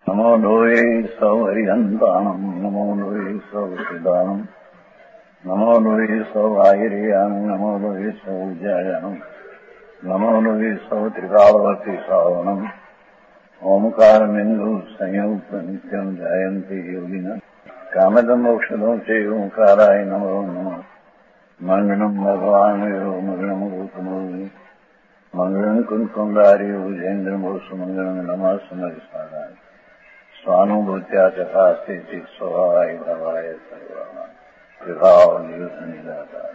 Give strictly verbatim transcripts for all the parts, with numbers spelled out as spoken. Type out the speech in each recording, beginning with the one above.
नमो लोये सौहरिहन्ताणम् नमो लोये सौहृदानम् नमो लोये सौभागिर्यानम् नमो लोये सौजायानम् नमो लोये सौत्रिकावती सावनम् ओंकारमिन्दु संयुक्त नित्यम् जायन्ति योगिनः कामदम् मोक्षदम् च ओंकाराय नमो नमः मङ्गलम् भगवान् यो मङ्गलम् रूपमोहि मङ्गलम् कुन्कुण्डारि भुजेन्द्रमोसु मङ्गलम् नमः समरिसाराय स्वानुभूत्या चकास्ते स्वभावाय भवाय सर्वाः विभाव नियुद्ध निराकार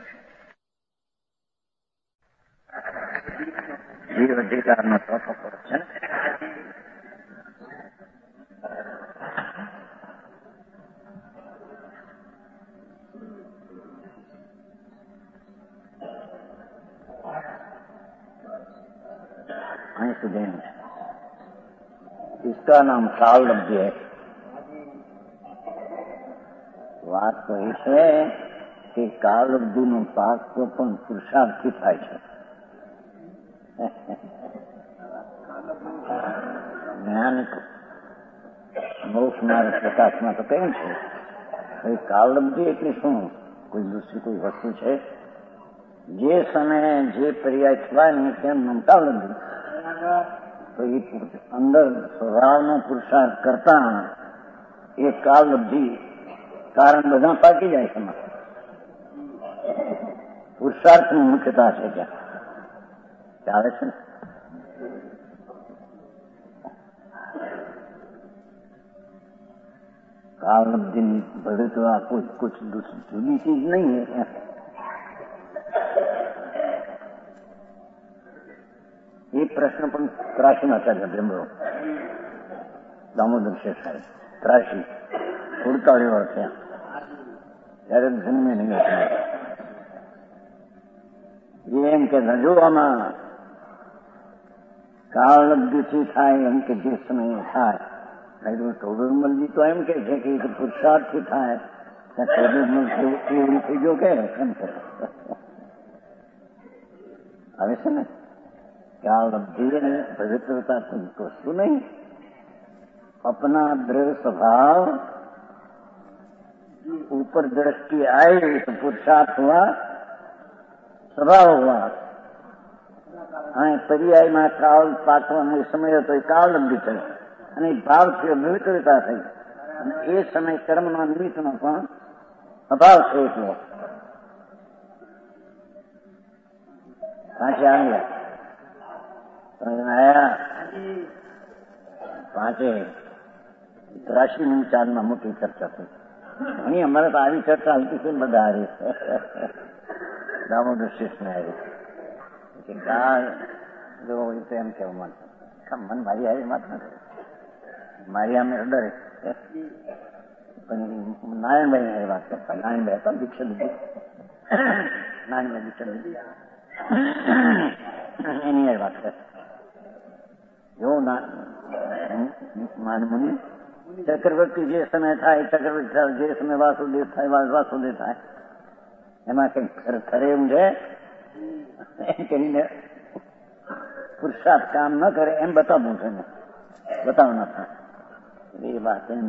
జీవధికారణ తోపకొచ్చాను. इसका नाम काल लब्धि है. વાત તો એ છે કે કાલ લબ્ધિનો પાક તો પણ પુરુષાર્થથી થાય છે. જ્ઞાન મોક્ષ માર્ગ પ્રકાશમાં તો કેમ છે એ કાલ લબ્ધિ એટલે શું? કોઈ દૂસરી કોઈ વસ્તુ છે? જે સમયે જે પર્યાય થવાય ને તેમ નામ કાલ લબ્ધિ. તો એ અંદર સ્વભાવનો પુરુષાર્થ કરતા એ કાલ લબ્ધિ કારણ બધા પાકી જાય છે. પુરુષાર્થની મુખ્યતા છે ત્યાં ચાલે છે. काल लब्धि भले तो आपको कुछ दूसरी चीज नहीं है. ये प्रश्न पण ત્રાસીમાચાર્ય બ્રહ્મરો દામોદર શેઠ સાહેબ ત્રાસી સુડતાળી વર્ષે ત્યારે જન્મે નહીં એમ કે જો આમાં કાળ લબ્ધિથી થાય એમ કે જે સમયે થાય ટોડરમલજી તો એમ કે છે કે પુરુષાર્થથી થાય ટોડરમલ એવડી થઈ ગયો કે એમ કે આવે છે ને काल लब्धि पवित्रता तुमको वस्तु नहीं. अपना दृढ़ स्वभाव ऊपर दृष्टि आई तो पुरुषार्थ हुआ, स्वभाव हुआ. हाँ पर्याय में काल पाकवा समय तो काल लब्धि थी અને ભાવથી પવિત્રતા થઈ અને એ સમય કર્મના નિમિત્તનો પણ અભાવ થઈ ગયો. પાછે આવ્યા આયા પાંચે ત્રાસી ચારમાં મોટી ચર્ચા થઈ. ઘણી અમારે તો આવી ચર્ચા હાલતી છે. બધા આવી દામોદર શિષ્યને આવી કાળ જો તો એમ કેવું મન મન મારી આવી વાત નથી. મારી આમે ડરે પણ નારાયણભાઈ વાત કરતા. નારાયણભાઈ હતા દીક્ષા લીધી. નારાયણભાઈ દીક્ષા લીધી એની વાત કરતા. જો મુનિ ચક્રવર્તી જે સમય થાય ચક્રવર્તી થાય, જે સમય વાસુદેવ થાય વાસુદેવ થાય, એમાં કઈ ખરે એમ છે કરીને પુરુષાર્થ કામ ન કરે એમ બતાવવું છે ને બતાવના થાય એ વાત એમ.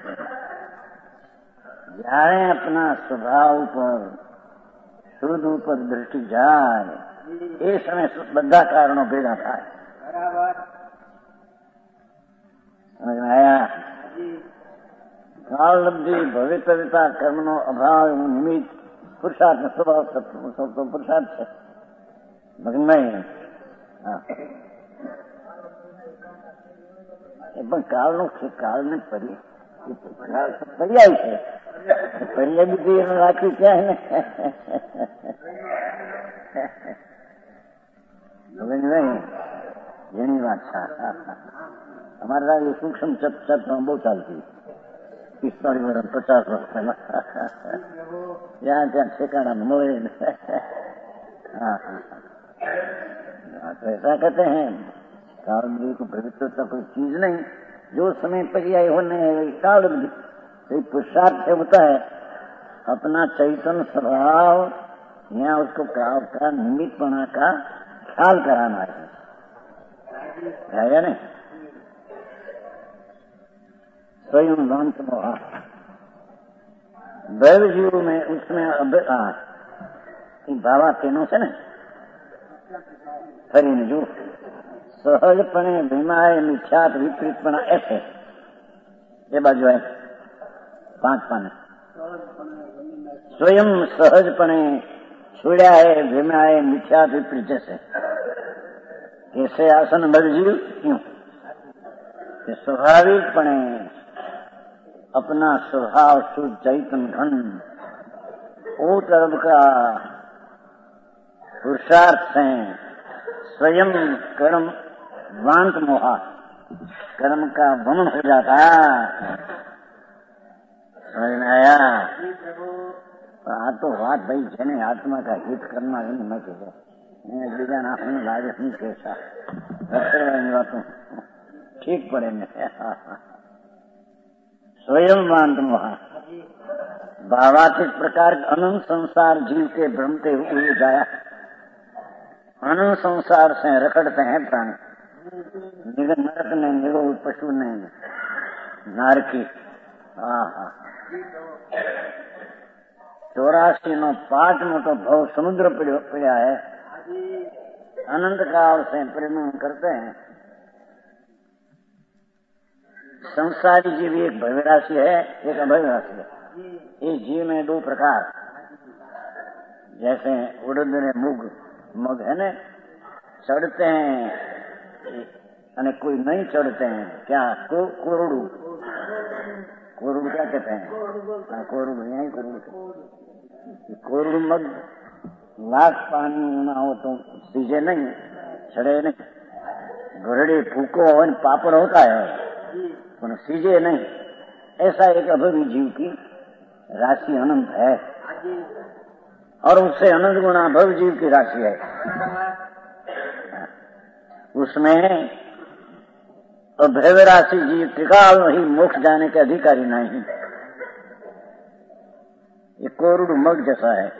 જયારે આપણા સ્વભાવ ઉપર શુદ્ધ ઉપર દ્રષ્ટિ જાય એ સમય બધા કારણો ભેગા થાય. કાળ લબ્ધિ ભવિતવ્યતા કર્મનો અભાવ નિમિત્ત પુરુષાર્થ સ્વભાવ પુરુષાર્થ છે. ભગવાન હા એ પણ કાળનો છે. કાળને પર્યાય છે. પર્યાય બધી એને રાખી ક્યાં ને હવે નહીં જેની વાત છે. અમારે રાજી સૂક્ષ્મ ચર્ચામાં બહુ ચાલતી પિસ્તાળીસ વર્ષ પચાસ વર્ષ પહેલા જ્યાં ત્યાં ठिकाना મળે. हाँ तो ऐसा कहते हैं काल लब्धि को पवित्रता कोई चीज नहीं. जो समय पर्याय होने है काल लब्धि पुरुषार्थ से होता है. अपना चैतन्य स्वभाव यहाँ उसको काल का निमित्तपना का ख्याल कराना है. नहीं स्वयं वांत मोहा दैव जीव में उसमें बाबा तेनो से ने फरी जो सहजपणे भीमाए मिथ्यात विपरीतपणा ऐसे ये बाजू है पांच पाने स्वयं सहजपणे छुड़ा है भीमाए मिथ्यात विपरीत जैसे कैसे आसन बलजीव क्यों कि स्वाभाविकपणे अपना स्वभाव शुद्ध चैतन घन ओ तरफ का पुरुषार्थ से स्वयं कर्म वांत मोहा कर्म का वमन हो जाता समझ में आया। आ तो बात भाई जेने आत्मा का हित करना है मैं कहे बीजा ना हम लागे नहीं कैसा बातों ठीक पड़े स्वयं वांत मोहा भावातीत प्रकार अनंत संसार जीव के भ्रमते हुए जाया अनंत संसार से रखड़ते हैं प्राणी नरक ने निरोग पशु ने नारकी चौरासी नो पांच मोटो भव समुद्र पड़ा है अनंत काल से परिणाम करते हैं। संसारी जीव एक भव्य राशि है एक अभव्य राशि है। इस जीव में दो प्रकार जैसे उड़द ने मुग मग है न चढ़ते हैं अने कोई नहीं चढ़ते हैं क्या को, कोरुड़ू कोरुड़ू क्या कहते हैं कोरुड़ू यही कोरुड़ू कोरुड़ू मग लाख पानी ना हो तो सीजे नहीं चढ़े नहीं घोड़े फूको हो पापड़ होता है पर सीजे नहीं। ऐसा एक अभवी जीव की राशि अनंत है और उससे अनंत गुणा भव जीव की राशि है। उसमें अभव राशि जीव त्रिकाल ही मोक्ष जाने के अधिकारी नहीं। ये कोरुड़ मग जैसा है।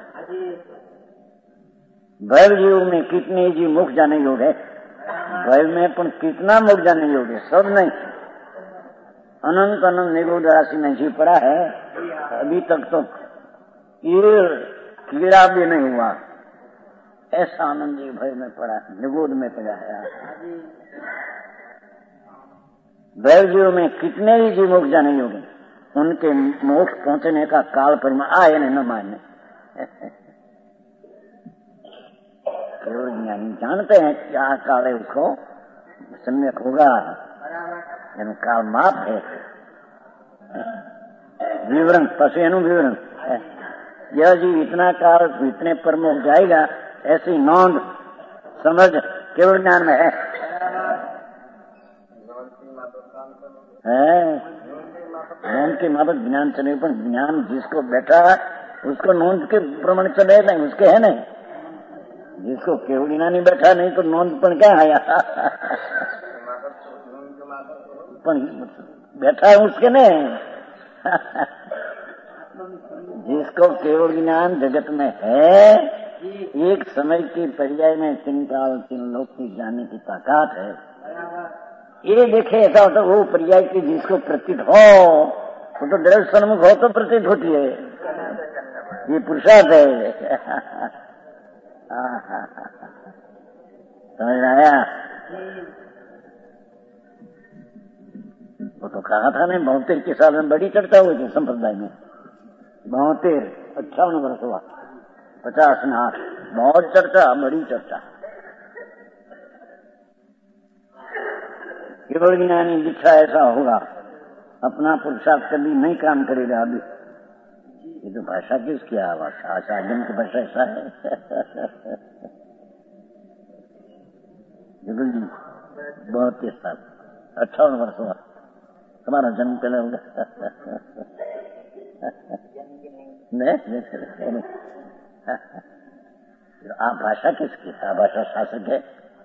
भव जीव में कितने जीव मोक्ष जाने योग्य है भव में पण कितना मोक्ष जाने योग्य है सब नहीं। अनंत अनंत निगूढ़ राशि में जीव पड़ा है अभी तक तो ये कीड़ा भी नहीं हुआ ऐसा आनंद जीव भय में पड़ा निगूढ़ में पड़ा है। भैव जीव में कितने ही जीव मोक्ष जाने योग्य उनके मोक्ष पहुंचने का काल परिमाण आए न मानने केवल ज्ञानी जानते हैं क्या काल है उसको सम्यक होगा एनु काल माप है विवरण पशु एनु विवरण यह जीव इतना काल इतने प्रमुख जाएगा ऐसी नोंद समझ केवल ज्ञान में है, है? नोंद के मापक ज्ञान चले पर ज्ञान जिसको बैठा उसको नोंद के प्रमाण चले नहीं उसके है नहीं जिसको केवलिना नहीं बैठा नहीं तो नोंद पर क्या आया बैठा है उसके नहीं जिसको केवल ज्ञान जगत में है एक समय की पर्याय में तीन काल तीन लोक की जाने की ताकत है। ये देखे ऐसा होता वो पर्याय की जिसको प्रतीत हो वो तो दृढ़ सन्मुख हो तो प्रतीत होती है ये पुरुषार्थ है। समझ आया। वो तो कहा था नहीं बहुतेर के साल में बड़ी चर्चा हुई थी संप्रदाय में बहुतेर अट्ठावन वर्ष हुआ पचास में आठ बहुत चर्चा बड़ी चर्चा। केवल ज्ञानी दीक्षा ऐसा होगा अपना पुरुषार्थ कभी नहीं काम करेगा। अभी ये तो भाषा किसकी आवाज आचार्य की भाषा ऐसा है बिल्कुल जी बहुत तेज साल अट्ठावन वर्ष हुआ तुम्हारा जन्म पहले होगा नहीं आप भाषा किसकी आ भाषा शासक है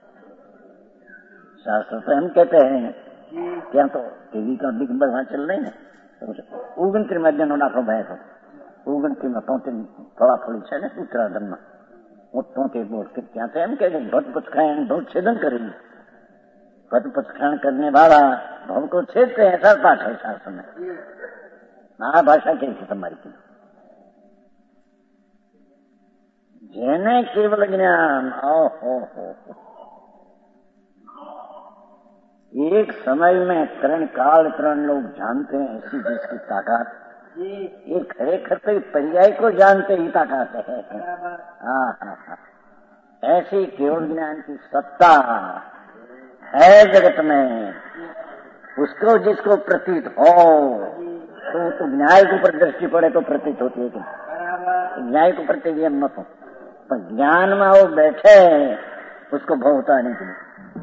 शास्त्र तो हम कहते हैं क्या तो टीवी का दिग्गज वहां चल रही है उगन के मध्य नो दाखलो भाई तो उगन के तोते थोड़ा थोड़ी છે ને ઉત્તરાધનમાં હું તોતે બોલ કે ત્યાં તો એમ કે ભટ ભટ ખાય અને બહુ છેદન કરેલું पद पचखण करने वाला भव को छेदते हैं, ऐसा पाठ है शास्त्र में। महाभाषा कैसी तुम्हारी की जेने केवल ज्ञान, ओ हो हो एक समय में त्रण काल त्रण लोग जानते हैं, ऐसी जिसकी ताकत, ये खरेखर तो पर्याय को जानते ही ताकत है। हाँ हाँ हाँ, ऐसी केवल ज्ञान की सत्ता है जगत में। उसको जिसको प्रतीत हो तो, तो न्याय के ऊपर दृष्टि पड़े तो प्रतीत होती है कि न्याय के प्रति ज्ञान मत हो, पर ज्ञान में वो बैठे उसको भव होता नहीं तुम्हें।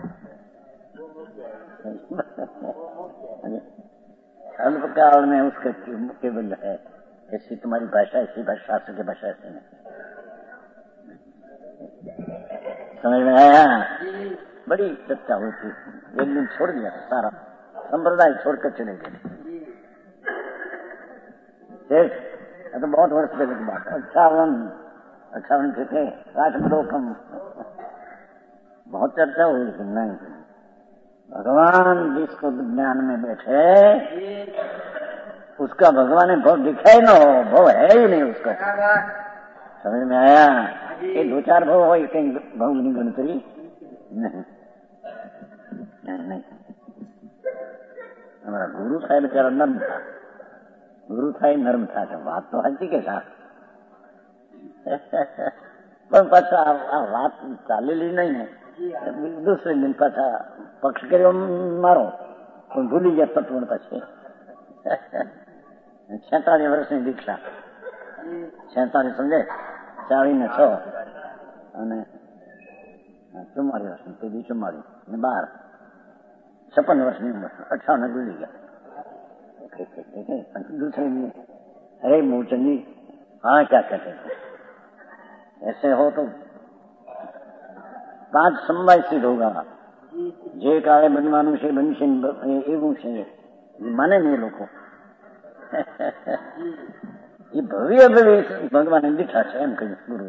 अल्पकाल में उसका केवल है, ऐसी तुम्हारी भाषा, ऐसी भाषा शास्त्र की भाषा ऐसी नहीं। समझ में आया? बड़ी चर्चा हुई थी, एक दिन छोड़ दिया सारा संप्रदाय छोड़कर चले गए। तो बहुत वर्ष पहले की बात, अट्ठावन अट्ठावन के थे, राजमलोकम बहुत चर्चा हुई थी। नहीं, भगवान जिसको ज्ञान में बैठे उसका भगवान ने भव दिखाई न हो, भव है ही नहीं उसका। समझ में आया? ये दो चार भव हो, कहीं भव नहीं गणतरी नहीं, नहीं नहीं। हमारा गुरु साहब बेचारा नर्म था, गुरु था नर्म था, तो बात तो हल्की के साथ पर पाछा बात चालेली नहीं है। दूसरे दिन पाछा पक्ष કર્યો મારો પણ ભૂલી ગયા તત્વ પછી છેતાલીસ વર્ષની દીક્ષા, છેતાલીસ સમજે ચાળી ને છ અને ચુમ્માલીસ વર્ષની પેલી ચુમ્માલીસ ને બાર છપ્પન વર્ષની ઉંમર, અઠાવન ભૂલી ગયા। दूसरे दिन अरे मूर्चंद जी हाँ क्या कहते हैं, ऐसे हो तो પાંચ સમવાય સિદ્ધ હોગા, જે કાળે બનવાનું છે બનશે એવું છે, માને નહીં લોકો। એ ભવ્ય ભવ્ય ભગવાને દીઠા છે એમ કહ્યું ગુરુ,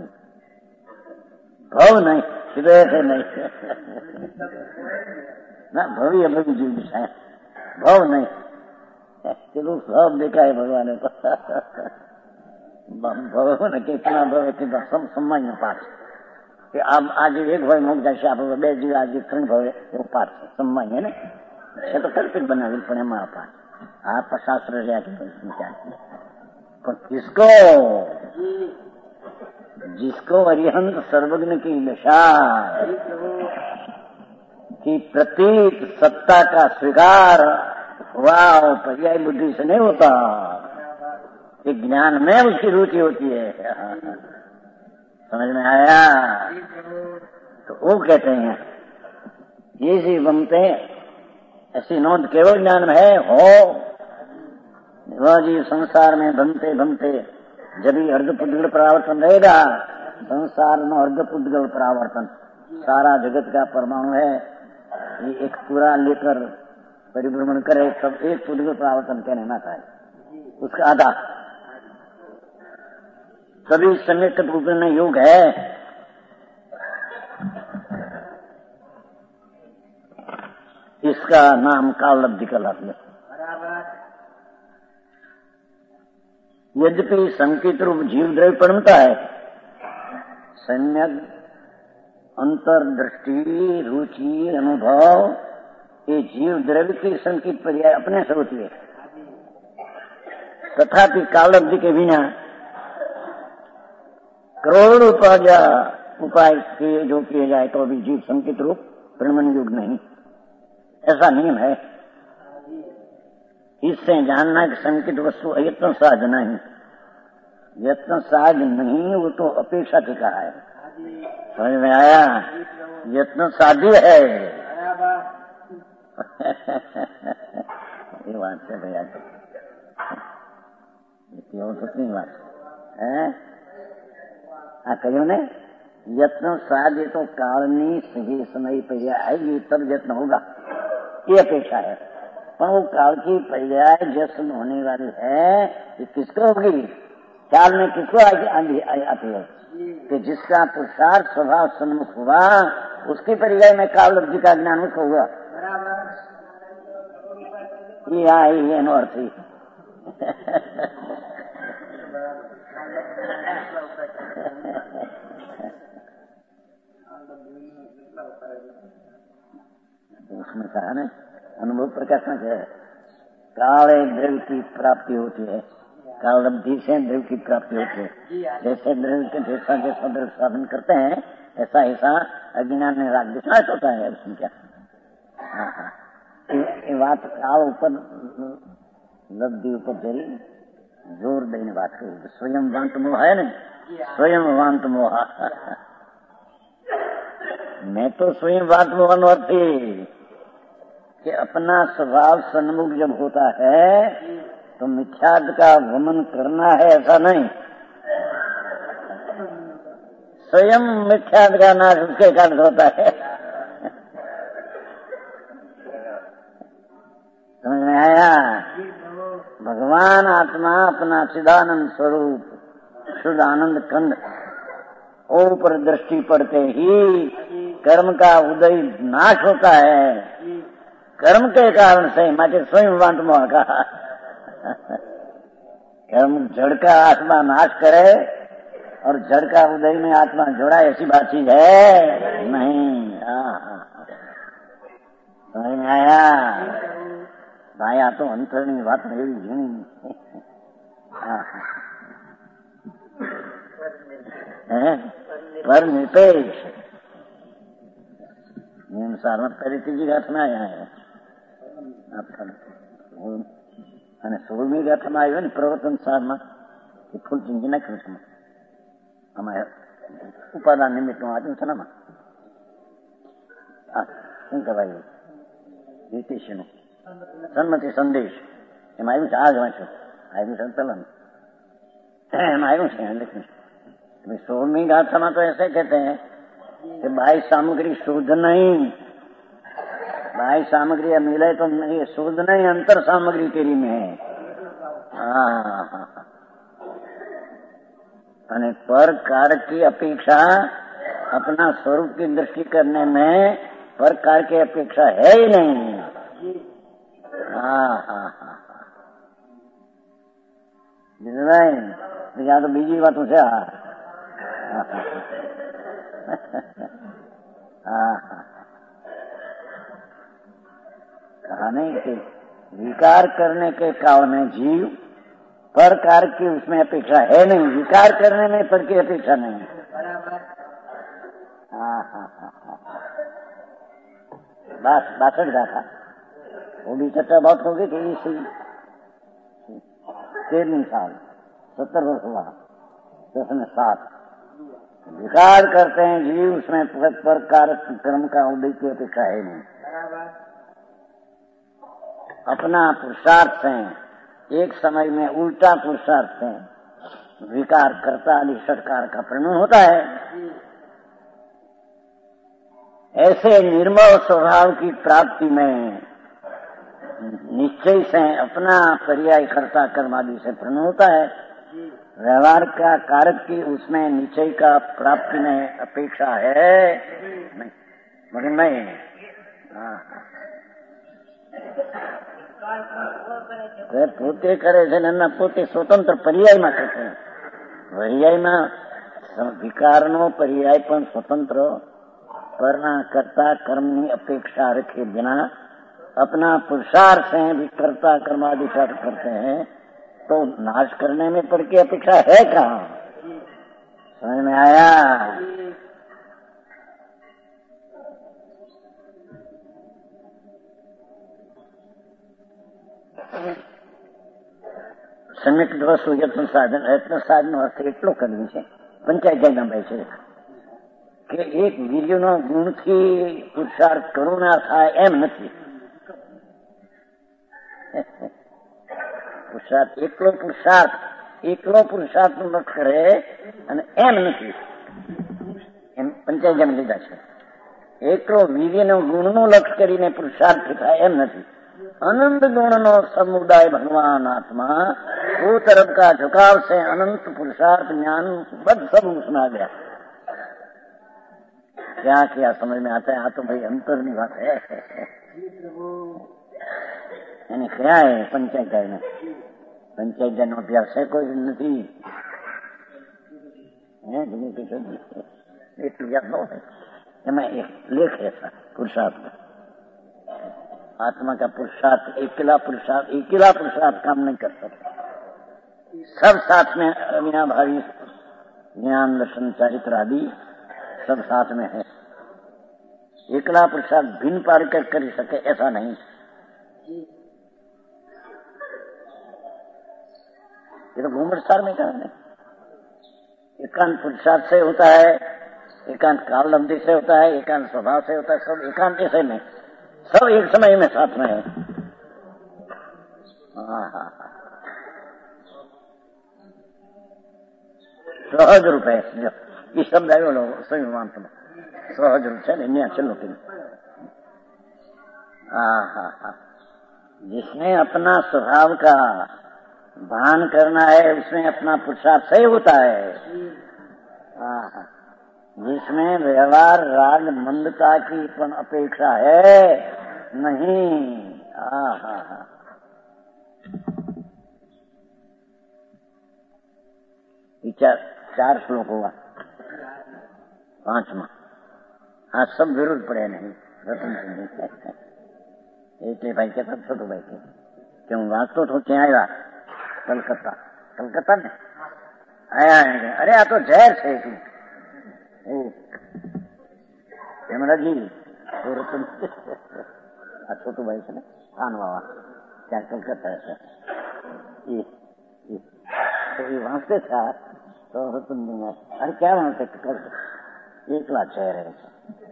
ભવ નહીં હૃદય છે નહીં ના, ભવ્ય ભવ્ય જીવ દીઠા, ભવ નહીં પેલું સબ દેખાય ભગવાને તો ભવ ને કેટલા ભવ કેટલા સામાન્ય પાઠ કે આજે એક ભાઈ મોગ જશે, આપણે બે જીવ આજે ત્રણ ભાવે એવો પાઠ છે સામાન્ય ને, એ તો કલ્પિત બનાવી પણ એમાં પાઠ આ શાસ્ત્ર રહ્યા કે પણ किसको जिसको अरिहंत सर्वज्ञ की दशा की प्रतीक सत्ता का स्वीकार हुआ, पर्याय बुद्धि से नहीं होता, ये ज्ञान में उसकी रुचि होती है। समझ में आया? तो वो कहते हैं ये सी बनते ऐसी नोंद केवल ज्ञान में है हो, वह जीव संसार में बनते बनते जब ही अर्धपुद्गल परावर्तन रहेगा, संसार में अर्धपुद्गल परावर्तन, सारा जगत का परमाणु है, ये एक पूरा लेकर परिभ्रमण करे तब एक पुद्गल परावर्तन कहने ना था, उसका आधा सभी समेत रूप में योग है। इसका नाम कालब्धि कहलाती है। यद्यपि संकेत रूप जीव द्रव्य परमता है, सम्यक अंतर्दृष्टि रुचि अनुभव ये जीव द्रव्य की संकेत पर्याय अपने से होती है, तथापि कालब्धि के बिना करोड़ उपाय उपाय किए जो किए जाए तो भी जीव संकेत रूप ब्रह्मन युग नहीं, ऐसा नियम है। इससे जानना कि संकित वस्तु अयत्न साध नहीं, यत्न साध नहीं वो तो अपेक्षा की कहा है। समझ में आया? यत्न साध्य है ये बात है भैया, और कितनी बात है आ कहो ने यत्न साध्य तो कालनी सही समय पर्याय आएगी तब यत्न होगा, ये अपेक्षा है। पर वो काल की पर्याय जश्न होने वाली है कि किसको होगी, काल में किसको आती है कि जिसका पुरुषार्थ स्वभाव सन्मुख हुआ उसकी पर्याय में काल लब्धि का ज्ञान उसको हुआ। ये आई એનો અર્થ એ उसमें कहा ना अनुभव प्रकाश में है काले द्रव्य की प्राप्ति होती है, कालब्धि से द्रव्य की प्राप्ति होती है। जैसे द्रव्य के जैसा जैसा द्रव्य साधन करते हैं ऐसा ऐसा अज्ञान में राग विश्वास होता है उसमें क्या। हाँ हाँ ये बात काल ऊपर लब्धि ऊपर जरी जोर देने बात करी। स्वयं वांत मोह है ना, स्वयं वांत मोह मैं तो स्वयं वांत मोह थी कि अपना स्वभाव सन्मुख जब होता है तो मिथ्याद का गमन करना है ऐसा नहीं, स्वयं मिथ्याद का नाश उसके कारण होता है। समझ में आया? भगवान आत्मा अपना चिदानंद स्वरूप शुद्ध आनंद कंद ऊपर दृष्टि पड़ते ही कर्म का उदय नाश होता है, कर्म के कारण से माचे स्वयं वांत मोह का कर्म जड़ का आत्मा नाश करे और जड़ का उदय में आत्मा जोड़ा ऐसी बात चीज है नहीं। समझ में आया? आया तो अंतरनी बात एवी झीणी पर निरपेक्ष नियमसार मत કરી ત્રીજી ગાથમાં આવ્યા અને સોળમી ગાથામાં આવ્યો ને પ્રવર્તન સારમાં એ ફૂલ ચીંજી નાખ્યું છે આમાં ઉપાદાન નિમિત્તનું વાંચ્યું છે ને આમાં શું કહેવાય જ્યોતિષનું સન્મતિ સંદેશ એમાં આવ્યું છે આ જ વાંચ્યું આવ્યું છે ચલન એમાં આવ્યું છે લખ્યું सोलहवीं गाथा में तो ऐसे कहते हैं कि बाह्य सामग्री शुद्ध नहीं, बाह्य सामग्री मिले तो ये शुद्ध नहीं अंतर सामग्री तेरी में है। अने पर कारक की अपेक्षा अपना स्वरूप की दृष्टि करने में पर कारक की अपेक्षा है ही नहीं। हाँ हाँ हाँ या तो बीजी बातों से कहा नहीं कि विकार करने के काल में जीव पर कार की उसमें अपेक्षा है नहीं, विकार करने में पर की अपेक्षा नहीं। हाँ हाँ हाँ बस बासठ का था वो भी चर्चा बहुत होगी कि इसी तेरहवीं साल सत्तर वर्ष हुआ दस में सात विकार करते हैं जीव उसमें पर कारक कर्म का उदय की अपेक्षा है नहीं। अपना पुरुषार्थ से एक समय में उल्टा पुरुषार्थ से विकार करता आदि षटकार का परिणाम होता है। ऐसे निर्मल स्वभाव की प्राप्ति में निश्चय से अपना पर्याय करता कर्म आदि से परिणाम होता है। व्यवहार का कारक की उसमें निश्चय का प्राप्ति में अपेक्षा है नहीं, मगर नहीं। પોતે કરે છે ને પોતે સ્વતંત્ર પર્યાયમાં કરશે, પર્યાયમાં વિકારનો પર્યાય પણ સ્વતંત્ર પરના કરતા कर्मની अपेक्षा रखे बिना अपना पुरुषार्थ से भी कर्ता कर्मादि करते हैं तो नाश करने में पर की अपेक्षा है कहाँ? समझ में आया? સમ્યક વસ્તુ યત્ન સાધન યત્ન સાધન અર્થ એટલો કરવી છે પંચાયત નંબર છે કે એક વીર્યનો ગુણથી પુરુષાર્થ કરુણા થાય એમ નથી। પુરુષાર્થ એકલો પુરુષાર્થ એકલો પુરુષાર્થ નું લક્ષ કરે અને એમ નથી એમ પંચાયત જમ લીધા છે। એકલો વીર્યનો ગુણનો લક્ષ કરીને પુરુષાર્થ થાય એમ નથી। अनंत गुण नो समुदाय भगवान आत्मा वो तरफ का झुकाव से अनंत पुरुषार्थ ज्ञान बद सब उसमें आ गया। क्या क्या समझ में आता है? हाँ तो भाई अंतर नहीं बात है। ક્યાંય પંચાયત ને પંચાયત નો અભ્યાસ છે કોઈ નથી એટલું યાદ ન હોય એમાં એક लेख है पुरुषार्थ आत्मा का पुरुषार्थ अकेला पुरुषार्थ अकेला पुरुषार्थ काम नहीं कर सकता सब साथ में अविनाभावी ज्ञान दर्शन चरित्र आदि सब साथ में है एकला पुरुषार्थ भिन्न पार कर कर सके ऐसा नहीं ये तो घूमटसार में कहा नहीं एकांत पुरुषार्थ से होता है एकांत काल लब्धि से होता है एकांत स्वभाव से होता है सब एकांत से में सब एक समय में साथ में है हाँ हाँ सहज रूप है ये शब्द आयो लो सही मानते सहज रूप से नहीं चलो कि हाँ हाँ हाँ जिसमें अपना स्वभाव का भान करना है उसमें अपना पुरुषार्थ सही होता है हाँ हाँ जिसमें व्यवहार राग मंदता की अपेक्षा है नहीं हाँ हाँ हाँ चार चार श्लोक हुआ पांचवा हाँ सब विरुद्ध पड़े नहीं रतन सिंह એટલે ભાઈ કહેતા છોટું ભાઈ કે કે હું વાંચતો તો ક્યાં આવ્યા કલકત્તા કલકત્તા ને આયા અરે આ તો ઝેર છે હેમરાજી રતન આ છોટું ભાઈ છે ને ખાન બાવા ત્યાં કલકત્તા છે એ વાંચતે થયા તો રતન અરે ક્યાં વાંચે એકલા છે રહે છે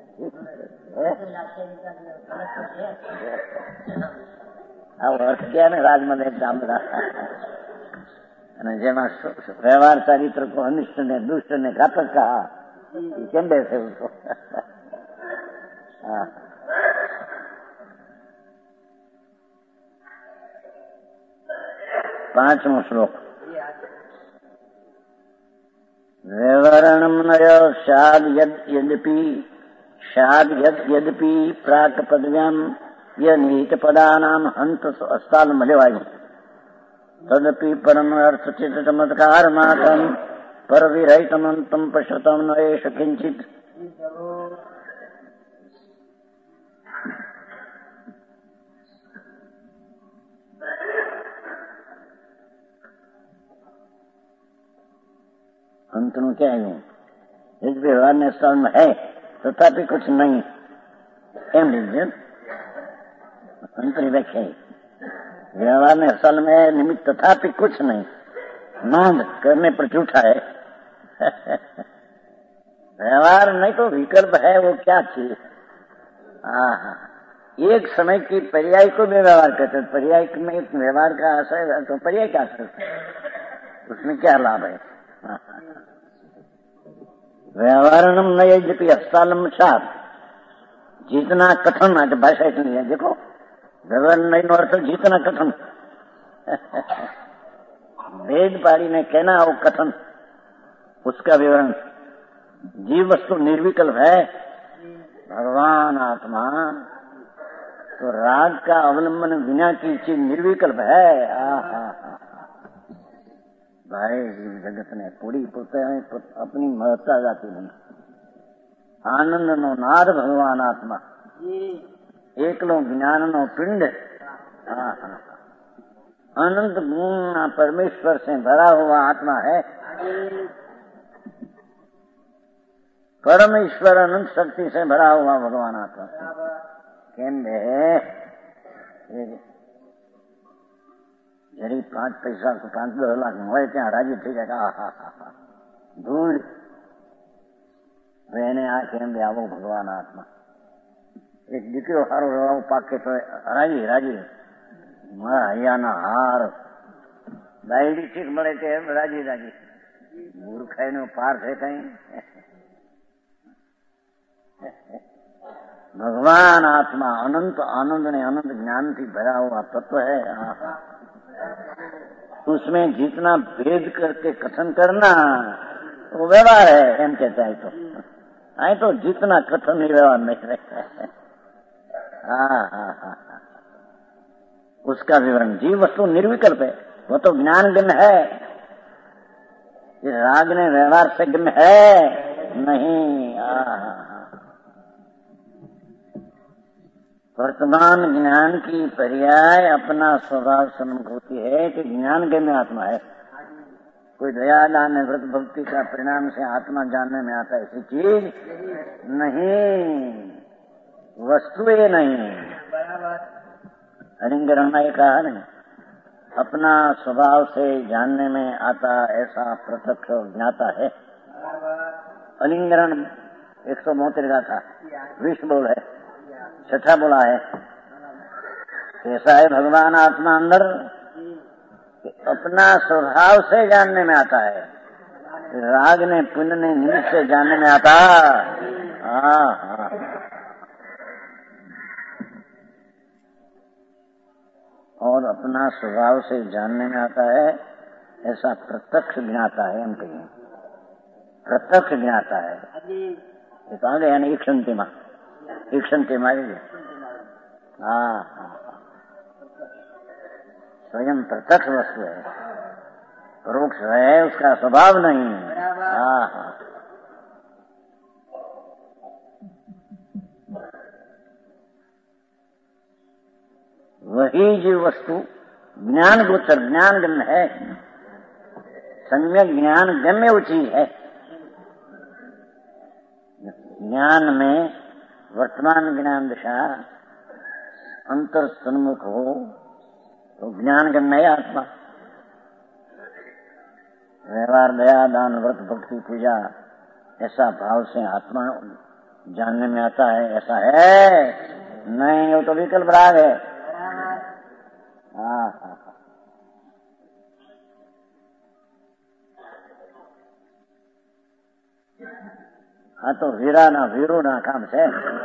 અર્થ ક્યાં ને રાજમલ એક ગામડા અને જેમાં વ્યવહાર ચારિત્ર કો અનિષ્ટ ને દુષ્ટ ને ઘાતક કहा કેમ બેસે उसको पांचवो श्लोक व्यवरणम नय शाद यद यद्यपि शाद यद यद्यपि प्राक पदव्याम यनीत पदानाम हंत अस्ताल मलेवायु तदपि परम अर्थ चित चमत्कार मातम पर विरहितमंतम पश्यतम न एष किंचित अंत में क्या है इस व्यवहार में स्थल में है तथापि कुछ नहीं एम लीजिए अंतरी व्याख्या व्यवहार में स्थल में निमित्त तथापि कुछ नहीं मांग करने पर झूठा है व्यवहार नहीं तो विकल्प है वो क्या चीज हाँ हाँ एक समय की पर्याय को भी व्यवहार कहते हैं पर्याय में व्यवहार का आशय तो पर्याय क्या आशय उसमें क्या लाभ है व्यवहारणम न यद्यपि अस्तालम छाप जितना कठिन आज भाषा इतनी है देखो व्यवहार नहीं नो अर्थ जितना कठिन वेद पाड़ी ने कहना वो कथन उसका विवरण जीव वस्तु निर्विकल्प है भगवान आत्मा तो राग का अवलंबन बिना की चीज निर्विकल्प है भाई जगत ने पूरी पोते अपनी महत्ता जाती नहीं आनंद नो नाद भगवान आत्मा एकलो ज्ञान नो पिंड हाँ हाँ अनंत गुण परमेश्वर से भरा हुआ आत्मा है परमेश्वर अनंत शक्ति से भरा हुआ भगवान आत्मा केम जरी पांच पैसा को पांच दस लाख हो त्या राजी थी जाएगा हा हा हा धूल એને આ કેમ બે આવો ભગવાન આત્મા એક દીકરો સારો રહેવા પાકે તો રાજી રાજી મારા હૈયાના હાર બાયડી ચીક મળે તે રાજી રાજી મૂર્ખાઈનો પાર છે કઈ भगवान आत्मा अनंत आनंद ने अनंत ज्ञान थी भरा हुआ तत्व है उसमें जितना भेद करके कथन करना वो व्यवहार है एम कहता है तो आए तो जितना कथन ही व्यवहार नहीं रहता है हाँ हाँ हाँ उसका विवरण। जीव वस्तु निर्विकल्प है, वो तो ज्ञान गम्य है। इस राग ने व्यवहार से गम्य है नहीं। वर्तमान ज्ञान की पर्याय अपना स्वभाव सन्मुख है कि ज्ञान गम्य आत्मा है। कोई दया दान व्रत भक्ति का परिणाम से आत्मा जानने में आता है, ऐसी चीज नहीं, वस्तु ये नहीं। अलिंगरण में कहा नहीं, अपना स्वभाव से जानने में आता ऐसा प्रत्यक्ष ज्ञाता है। अलिंगरण एक सौ मोहत्तर का था, विश्व बोल है, छठा बोला है। कैसा है भगवान आत्मा अंदर, अपना स्वभाव से जानने में आता है। राग ने पुण्य ने निमित्त से जानने में आता। हाँ हाँ, और अपना स्वभाव से जानने में आता है ऐसा प्रत्यक्ष ज्ञाता है। हम कहें प्रत्यक्ष ज्ञाता है, ये कहा गया ना ईक्षणतिमा, ईक्षणतिमा। हाँ हाँ, स्वयं प्रत्यक्ष वस्तु है, परोक्ष है, उसका स्वभाव नहीं है। हाँ हाँ, वही जीव वस्तु ज्ञान गोचर ज्ञान गम्य है। सम्यक ज्ञान गम्य वो चीज है। ज्ञान में वर्तमान ज्ञान दिशा अंतर सन्मुख हो तो ज्ञान गम्य है आत्मा। व्यवहार दया दान व्रत भक्ति पूजा ऐसा भाव से आत्मा जानने में आता है, ऐसा है नहीं, वो तो विकल्प राग है। हाँ हाँ, हाँ तो वीरा ना वीरू ना काम से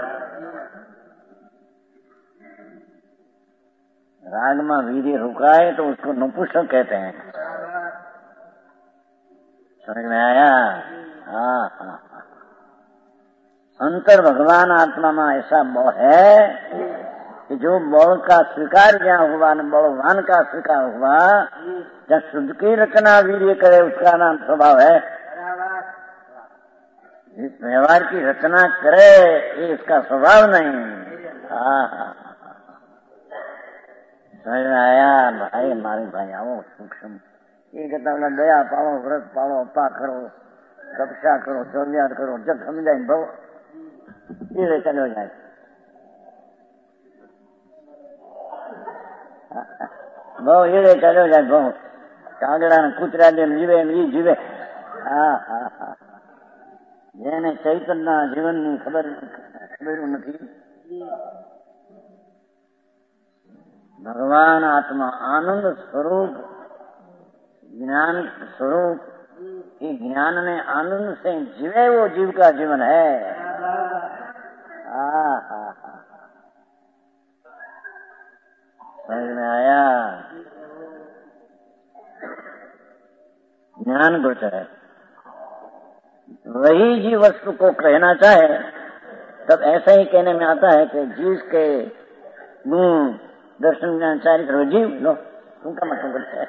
राग में वीर्य रुकाए तो उसको नपुंसक कहते हैं। समझ में आया? हाँ हाँ, अंतर भगवान आत्मा में ऐसा बल है कि जो बल का स्वीकार जहाँ हुआ न बलवान का स्वीकार हुआ, जब शुद्ध की रचना वीर्य करे उसका नाम स्वभाव है। इस व्यवहार की रचना करे ये इसका स्वभाव नहीं। हाँ हाँ, समझ में आया भाई? हमारे भाई आओ सूक्ष्म ये कहता दया पालो व्रत पालो अपा करो कक्षा करो चौरियार करो, जब समझाए बहु ये चलो जाए। बहु ये चलो जाए बहु कागड़ा ने कूतरा જેમ જીવે એમ ઈ જીવે। હા હા હા, જેને ચૈતન્ય જીવનની ખબર ખબર નથી। भगवान आत्मा आनंद स्वरूप ज्ञान स्वरूप, ये ज्ञान ने आनंद से जीवे वो जीव का जीवन है। हाँ हाँ हाँ, समझ में आया? ज्ञान गोचर है, वही जीव वस्तु को कहना चाहे तब ऐसा ही कहने में आता है कि जिसके गुण दर्शन ज्ञान चारित्र जीव लो, उनका मतलब है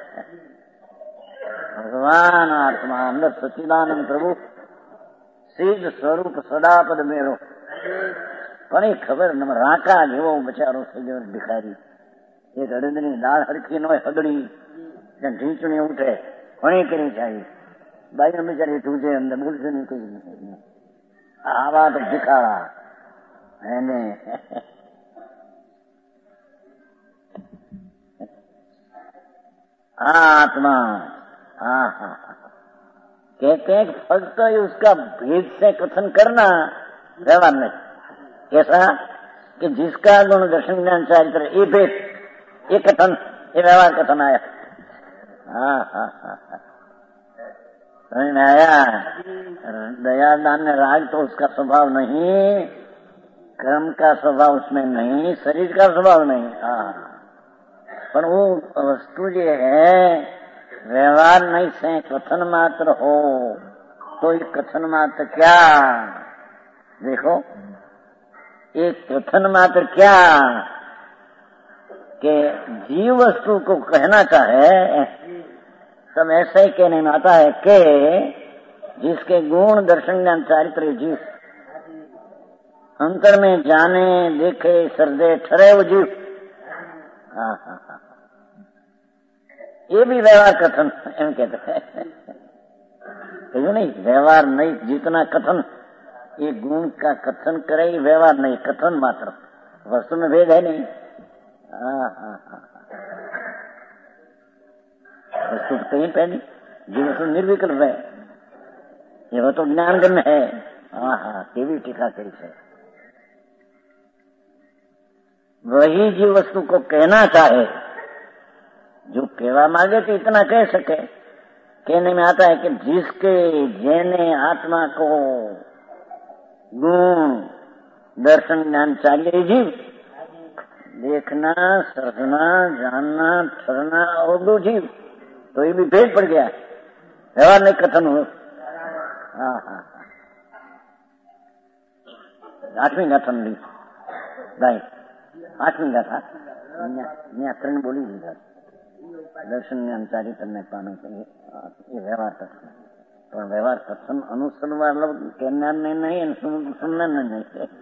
भगवान आत्मा अंदर सच्चिदानंद प्रभु सिद्ध स्वरूप सदापद मेरो। પણ એ ખબર ન રાકા જેવો બચારો થઈ ગયો ભિખારી, એક અડદની દાળ હરખી ન હોય હગડી ઢીંચણી ઉઠે ઘણી કરી જાય બાઈ બિચારી ઢૂંઢે અંદર બોલશે નહીં કોઈ। આવા તો ભિખારા એને आत्मा। हाँ हाँ, कहते हैं फक्त उसका भेद से कथन करना व्यवहार में कैसा कि जिसका गुण दर्शन ज्ञान चारित्र ये भेद ये कथन ये व्यवहार कथन आया। हाँ हाँ हाँ, समझ में आया? दया दान राग तो उसका स्वभाव नहीं, कर्म का स्वभाव उसमें नहीं, शरीर का स्वभाव नहीं। हाँ, पर वो वस्तु जो है व्यवहार नहीं से कथन मात्र हो तो ये कथन मात्र क्या, देखो एक कथन मात्र क्या कि जीव वस्तु को कहना चाहे सब ऐसे ही कहने में आता है कि जिसके गुण दर्शन ज्ञान चारित्र जीव अंतर में जाने देखे सर्दे ठहरे वो जीव। हाँ हाँ हाँ, ये भी व्यवहार कथन एम कहते हैं। क्यों नहीं व्यवहार नहीं, जितना कथन ये गुण का कथन करे, व्यवहार नहीं, कथन मात्र, वस्तु में भेद है नहीं। हाँ हाँ हाँ, वस्तु कहीं पे नहीं, जीव वस्तु निर्विकल्प है, ये वो तो ज्ञान गम्य है। हाँ हाँ, ये भी टीका करी है। वही जीव वस्तु को कहना चाहे, जो कहवा मांगे तो इतना कह सके। कहने में आता है कि जिसके जेने आत्मा को गुण दर्शन ज्ञान चाहिए जीव, देखना समझना जानना ठहरना और दो जीव, तो ये भी भेद पड़ गया, व्यवहार नहीं कथन हो। हाँ हाँ, आठवीं कथन ली भाई, आठवीं गाथा त्रण बोली दी दर्शन ज्ञान चारित्र ने पाने के लिए, ये व्यवहार कथन। तो व्यवहार कथन अनुसरण वाला कहना नहीं, सुनना नहीं,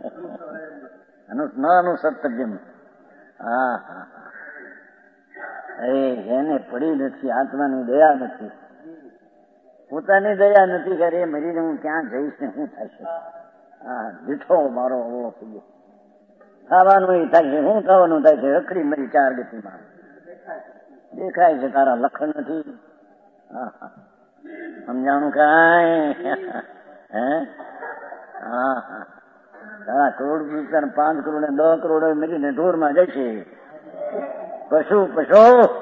न अनुसर्तव्यम। હા હા, અરે જેને પડી નથી, આત્માની દયા નથી, પોતાની દયા નથી કરે, મરીને હું ક્યાં જઈશ ને શું થશે? હા, દીઠો મારો ઓળો થઈ ગયો, ખાવાનું એ થાય છે, શું ખાવાનું થાય છે? રખડી મરી ચાર ગતિમાં દેખાય છે, તારા લખણ નથી। હા હા, સમજાણું કાંઈ? હે? હા હા, તારા કરોડ રૂપિયા પાંચ કરોડ ને દસ કરોડ મેળીને ઢોર માં જશે। પશુ પશુ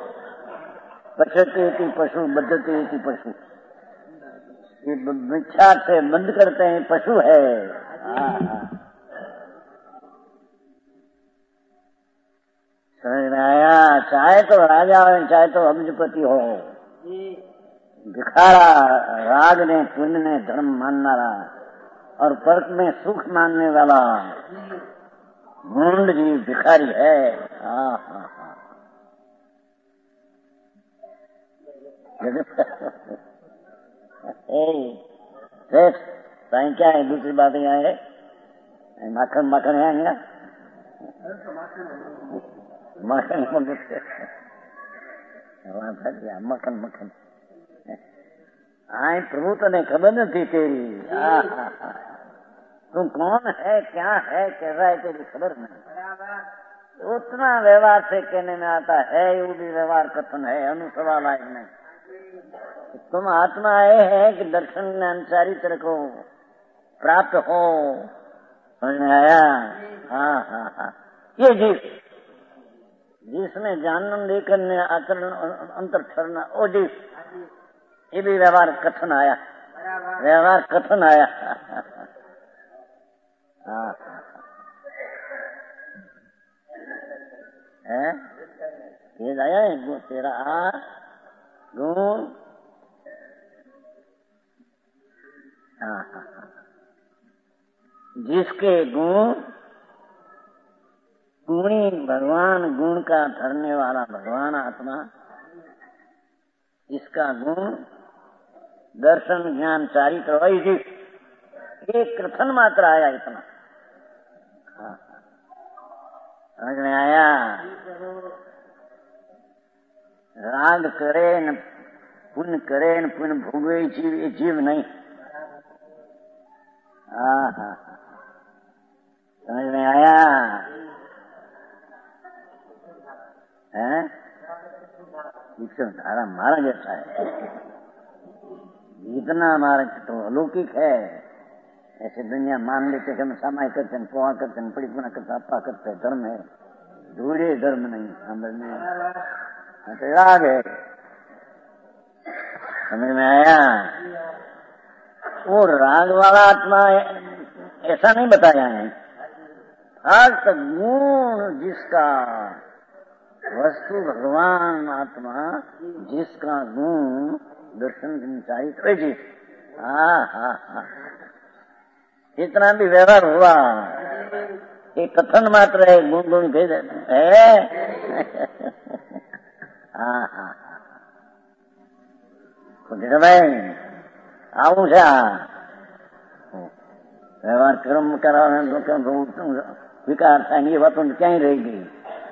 पश्यते पशु बद्धते पशु, ये मिथ्या से बंद करते हैं, पशु है। समझ में आया? चाहे तो राजा हो, चाहे तो अब्जपति हो, भिखारा राग ने पुण्य ने धर्म मानना रहा और पर्क में सुख मानने वाला मूंड जी भिखारी है। हाँ हाँ हाँ, साईं क्या है? दूसरी बात यहाँ है, माखन माखन है यहाँ, माखन मक्खन मक्खन आए प्रभु तने खबर नहीं तेरी। तुम कौन है, क्या है, कैसा है, तेरी खबर नहीं। उतना व्यवहार से कहने में आता है, वो भी व्यवहार कथन है, अनुसवा लायक नहीं। तुम आत्मा आए है कि दर्शन ज्ञानचारी तरह को प्राप्त हो। समझ में आया? हाँ हाँ हाँ, ये जीव जिसमें जानन लेकर आचरण अंतर ठहरना, ओ जीव, ये भी व्यवहार कथन आया, व्यवहार कथन आया। हाँ है, ये आया है तेरा आ गुण। हाँ हाँ, जिसके गुण गुणी भगवान, गुण का धरने वाला भगवान आत्मा, इसका गुण दर्शन ज्ञान चारित्र वही जीव, एक कथन मात्र आया इतना। हाँ, समझ में आया? राग करे न पुण्य करे न पुण्य भोगे जीव, ये जीव नहीं। हाँ हाँ, समझ में आया? है धारा मारा जैसा है, इतना मार्ग तो अलौकिक है। ऐसे दुनिया मान लेते कि हम समाय करते हैं, पोहा करते हैं, परिपूर्ण करते, अपा करते हैं, धर्म है, धूरे धर्म नहीं, समझ में राग है। समझ में आया? वो राग वाला आत्मा ऐसा नहीं बताया है। हर गुण जिसका वस्तु भगवान आत्मा, जिसका गुण दर्शन चारित्र जी। हाँ हाँ हाँ, इतना भी व्यवहार हुआ, ये कथन मात्र है, गुण गुण भेद है। ભાઈ આવું છે આ વ્યવહાર કર્મ કરાવે વિકાર થાય ને એ વાતો ક્યાંય રહી ગઈ.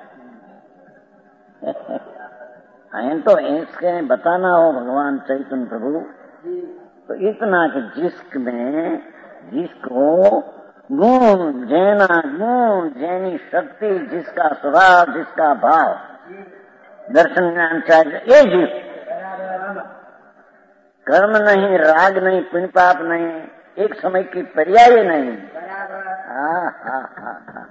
तो इसके बताना हो भगवान चैतन्य प्रभु तो इतना कि जिसमें जिसको गुण जैना गुण जैनी शक्ति जिसका स्वभाव जिसका भाव दर्शन ज्ञान चाहिए ये जीव कर्म नहीं राग नहीं पुण्य पाप नहीं एक समय की पर्याय नहीं. हाँ हाँ हाँ हाँ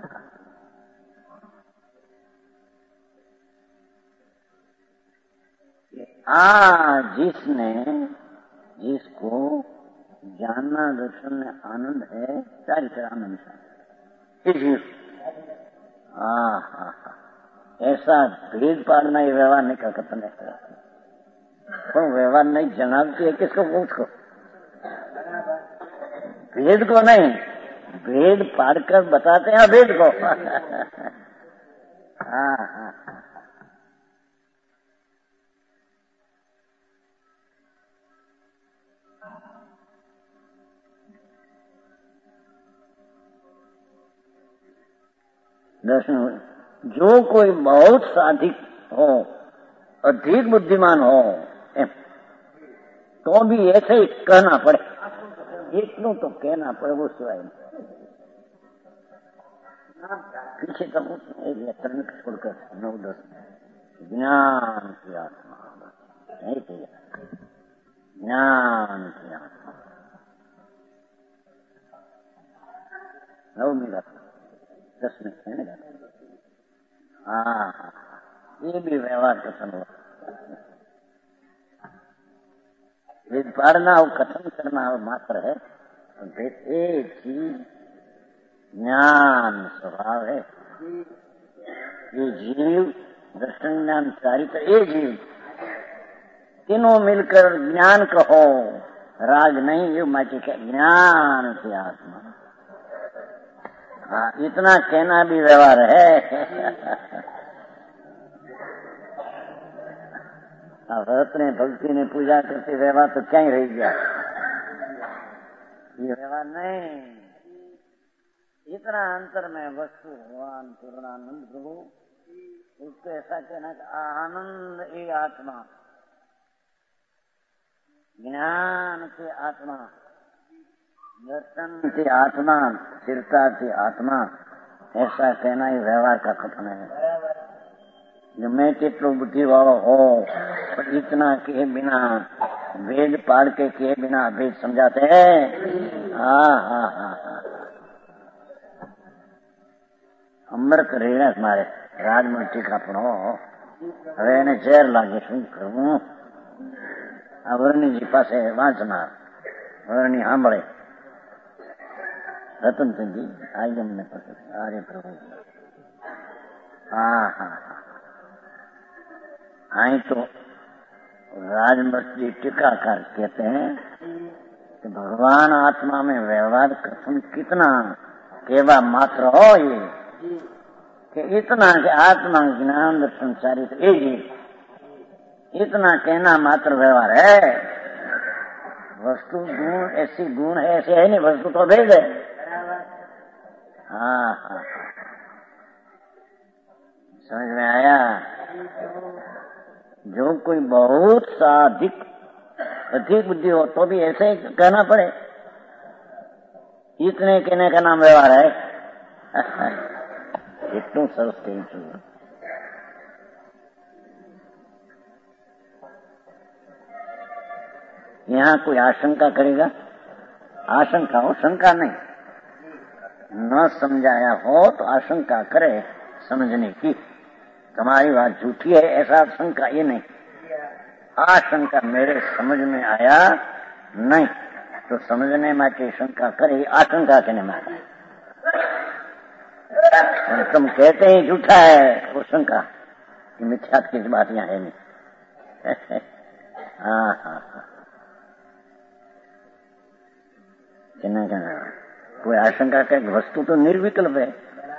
आ जिसने जिसको जानना दर्शन में आनंद है चारित्र आनंद है. हाँ हाँ हाँ ऐसा भेद पाड़ना ये व्यवहार नहीं कर कतने तो व्यवहार नहीं जनाबती है किसको पूछो भेद को नहीं भेद पाड़कर बताते हैं भेद को. हाँ हाँ दर्शन जो कोई बहुत साधिक हो अधिक बुद्धिमान हो तो भी ऐसे ही कहना पड़े इतनों तो कहना पड़े वो सिवाय पीछे तो एक छोड़कर नौ दस ज्ञान की आत्मा नहीं थी ज्ञान की आत्मा नौ मिला दस में कहने का. हाँ ये भी व्यवहार कथन हो वेद पाड़ना और कथन करना और मात्र है तो एक ही ज्ञान स्वभाव है. ये जीव दर्शन ज्ञान चारित्र ये जीव तीनों मिलकर ज्ञान कहो राग नहीं ये माटी का ज्ञान की आत्मा. हाँ इतना कहना भी व्यवहार है. व्रत ने भक्ति ने पूजा करते व्यवहार तो क्या ही रह गया ये व्यवहार नहीं. इतना अंतर में वस्तु भगवान पूर्णानंद प्रभु उसको ऐसा कहना आनंद ये आत्मा ज्ञान की आत्मा दर्शन की आत्मा स्थिरता की आत्मा ऐसा कहना ही व्यवहार का कथन है. जो मैं कितनो बुद्धि वाला हो पर इतना किए बिना वेद पाड़ के किए बिना भेद समझाते हैं. हाँ हाँ हाँ हाँ અમર કરીને મારે રાજમંત્રી કાપણો હવે એને ઝેર લાગે શું કરવું. આ વર્ણીજી પાસે વાંચનાર વર્ણી સાંભળે રતનચંદજી आई अમને પાસે अरे प्रभु हाँ हाँ हाँ आई तो राजमंत्री टीकाकार कहते हैं कि भगवान आत्मा में व्यवहार कथन कितना केवा मात्र हो ये कि इतना कि आत्मा ज्ञान दर्शन चारित्र एक ही इतना कहना मात्र व्यवहार है. वस्तु गुण ऐसी गुण है ऐसे है नहीं वस्तु तो भेद है. हाँ हाँ समझ में आया. जो कोई बहुत सा अधिक अधिक बुद्धि हो तो भी ऐसे ही कहना पड़े इतने कहने का नाम व्यवहार है. इतनू सरस कहूं છું. यहाँ कोई आशंका करेगा आशंका हो शंका नहीं न समझाया हो तो आशंका करे समझने की तुम्हारी बात झूठी है ऐसा आशंका ये नहीं. आशंका मेरे समझ में आया नहीं तो समझने में की शंका करे आशंका कहने में आता है. तुम कहते ही झूठा है वो शंका कि मिथ्यात की बात यहाँ है नहीं. हाँ हाँ हाँ कहना कहना कोई आशंका करे वस्तु तो निर्विकल्प है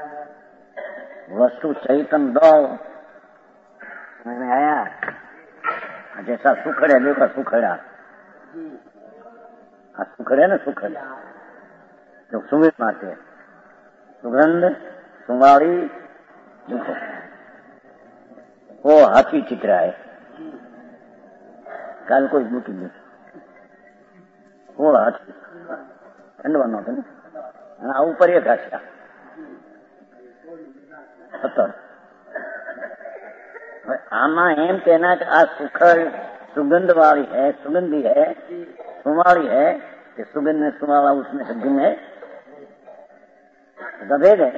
वस्तु चैतन्य दो समझ में आया. जैसा सुखड़े देखो सुखड़ा આ સુખડ હે ને સુખડ जो सुगंध मारते हैं, सुगंध सुंगाड़ी देखो वो हाथी चित्रा है काल कोई बूटी नहीं वो हाथी खंडवा होता ना ऊपर ये घासिया आमा एम कहना कि आ सुखड़ सुगंध वाली है, सुगंधी है, सुमाड़ी है कि सुगंध में सुमाड़ा उसमें से गुण है भेद है।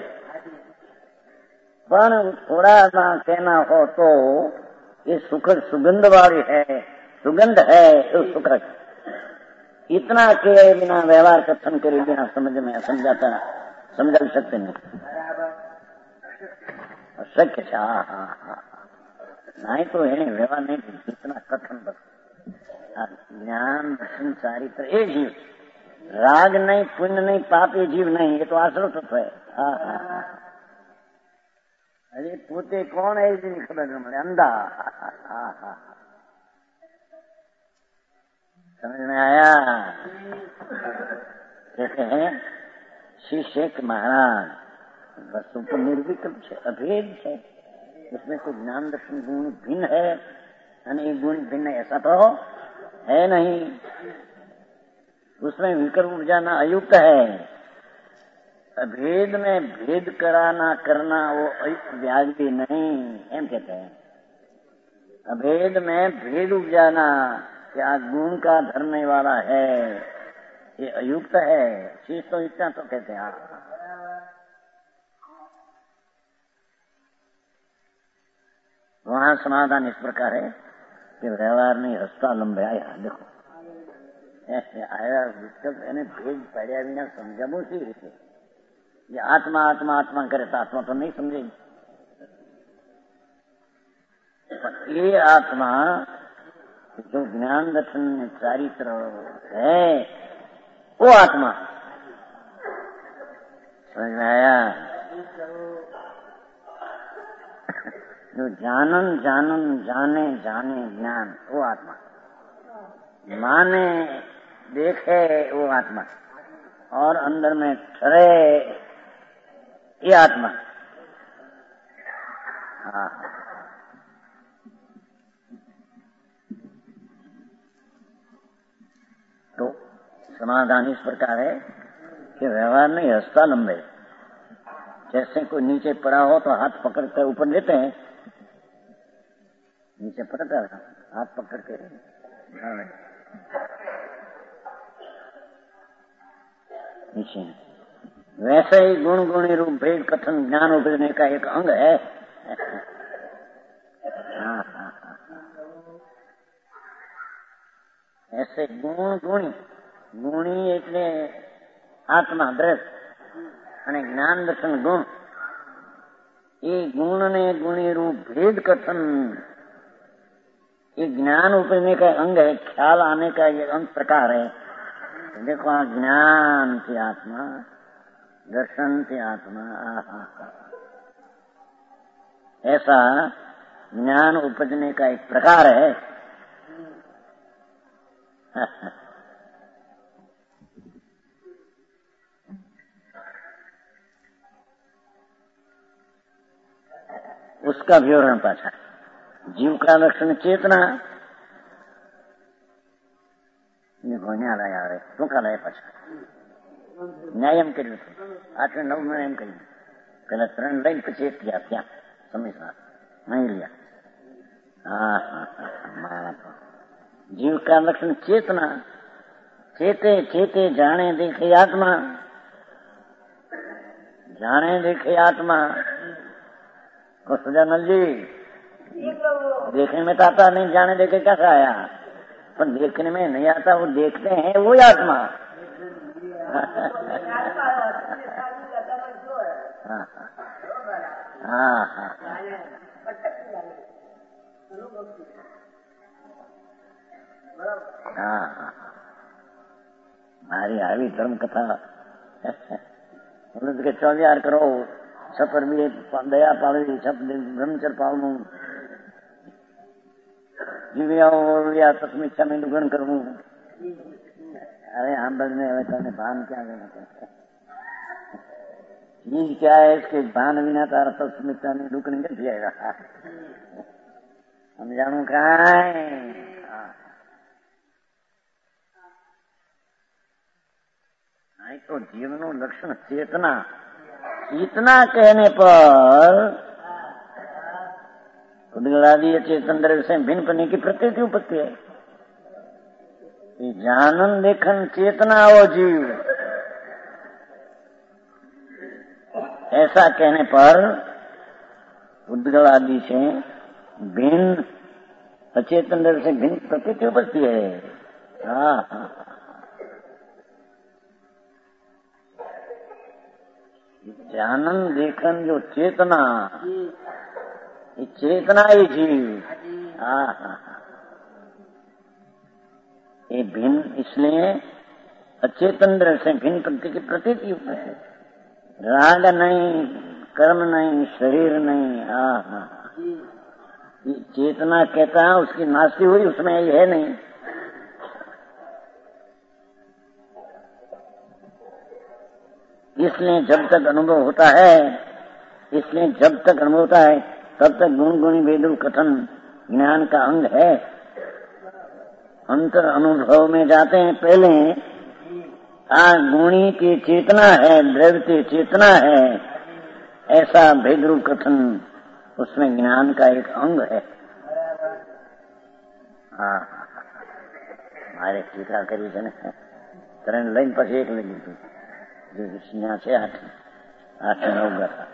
पर थोड़ा सा कहना हो तो ये सुखद सुगंध वाली है, सुगंध है तो सुखद इतना के बिना व्यवहार कथन करे बिना समझ में समझाता समझा सकते नहीं शक्य नहीं तो है व्यवहार नहीं इतना कथन बस ज्ञान दर्शन चारित्र ये जीव राग नहीं पुण्य नहीं पाप ये जीव नहीं ये तो आश्रय तत्व है। अरे पोते कौन है इसकी खबर न मिले अंधा समझ में आया। कहते हैं शिष्य के महाराज वस्तु तो निर्विकल्प है, अभेद है, उसमें कोई ज्ञान दर्शन गुण भिन्न है, अनेक गुण भिन्न ऐसा तो है नहीं, उसमें विकल्प उपजाना अयुक्त है। अभेद में भेद कराना करना वो अयुक्त व्याज भी नहीं एम कहते हैं। अभेद में भेद उपजाना क्या गुण का धरने वाला है ये अयुक्त है, शीश तो इतना तो कहते हैं। वहां समाधान इस प्रकार है कि व्यवहार नहीं हस्ता लंबे आया देखो आया विकल्प એને ભેદ પાડ્યા વિના સમજાવું સી રીતે ये आत्मा आत्मा आत्मा करे तो आत्मा तो नहीं समझेगी। ये आत्मा जो ज्ञान दर्शन चारित्र है वो आत्मा समझ में आया। जो जानन जानन जाने जाने ज्ञान वो आत्मा, माने देखे वो आत्मा और अंदर में ठहरे ये आत्मा। हाँ तो समाधान इस प्रकार है कि व्यवहार नहीं हंसता लंबे, जैसे कोई नीचे पड़ा हो तो हाथ पकड़ कर ऊपर लेते हैं, नीचे पड़ता है हाथ पकड़ के नीचे। वैसे ही गुण गुणी रूप भेद कथन ज्ञान उपजने का एक अंग है। हाँ हाँ हाँ ऐसे गुण गुणी गुणी એટલે આત્મા દ્રશ અને જ્ઞાન દર્શન ગુણ ये गुण ने गुणी रूप भेद कथन ये ज्ञान उपजने का अंग है, ख्याल आने का ये अंग प्रकार है। देखो हाँ ज्ञान की आत्मा दर्शन की आत्मा ऐसा ज्ञान उपजने का एक प्रकार है। उसका विवरण पाछा जीव का लक्षण चेतना આવે શું કાલે પાછા ન્યાય એમ કર્યું હતું આઠ નવ માં એમ કહ્યું પેલા ત્રણ લઈને પછી એક ગયા ત્યાં સમય નહીં લ્યા હા હા जीव का लक्षण चेतना चेते चेते जाने देखे आत्मा जाने देखे आत्मा को सजानल जी देखने में तो आता नहीं, जाने देखे कैसा आया, पर देखने में नहीं आता, वो देखते हैं वो आत्मा। हाँ हाँ हाँ हाँ મારી આવી ધર્મ કથા કે ચોલિયાર કરો છપર બી દયા પાળવી છપ બ્રહ્મચર પાળવું જીવ્યા તસ્મિચ્છા મેં ગણ કરવું अरे हम बजने वाले करने भान क्या लेना चाहते, चीज क्या है इसके भान बिना तारा तो स्मिता नहीं रुक नहीं कर जाएगा। हम जानू कहाँ है। तो जीवनो लक्षण चेतना, चेतना कहने पर उद्गलादीय चेतन द्रव्य से भिन्न करने की प्रत्येक उपत्ति है। जानन देखन चेतना वो जीव, ऐसा कहने पर उद्गल आदि से भिन्न अचेतन द्रव्य से भिन्न प्रत्येक उपत्ति है। हाँ हाँ, जानन देखन जो चेतना, ये चेतना ही जीव। हाँ हाँ, ये भिन्न इसलिए अचेतन द्रव्य से भिन्न प्रति की प्रतीति है। राग नहीं, कर्म नहीं, शरीर नहीं। हाँ हाँ, ये चेतना कहता है उसकी नास्ती हुई, उसमें ये है नहीं। इसलिए जब तक अनुभव होता है, इसलिए जब तक अनुभव होता है तब तक गुण गुणी वेदु कथन ज्ञान का अंग है। अंतर अनुभव में जाते हैं पहले आ गुणी की चेतना है, द्रव्य की चेतना है, ऐसा भेद रूप कथन उसमें ज्ञान का एक अंग है। हाँ, हमारे टीका करी जन तरह लाइन पर एक लगी थी जो यहाँ से आठ आठ नौ गता